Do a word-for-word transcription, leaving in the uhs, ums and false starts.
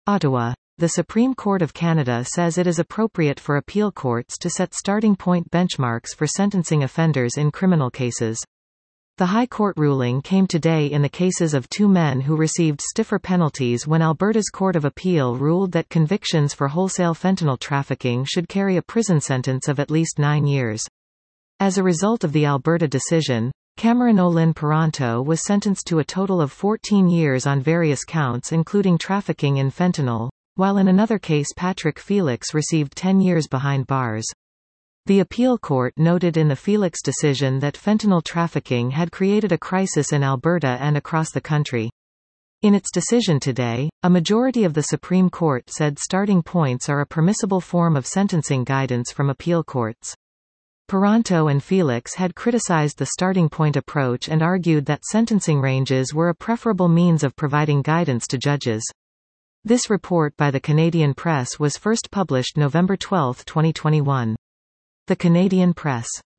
Ottawa. The Supreme Court of Canada says it is appropriate for appeal courts to set starting point benchmarks for sentencing offenders in criminal cases. The High Court ruling came today in the cases of two men who received stiffer penalties when Alberta's Court of Appeal ruled that convictions for wholesale fentanyl trafficking should carry a prison sentence of at least nine years. As a result of the Alberta decision, Cameron Olin Paranto was sentenced to a total of fourteen years on various counts including trafficking in fentanyl, while in another case Patrick Felix received ten years behind bars. The appeal court noted in the Felix decision that fentanyl trafficking had created a crisis in Alberta and across the country. In its decision today, a majority of the Supreme Court said starting points are a permissible form of sentencing guidance from appeal courts. Paranto and Felix had criticized the starting point approach and argued that sentencing ranges were a preferable means of providing guidance to judges. This report by the Canadian Press was first published November twelfth, twenty twenty-one. The Canadian Press.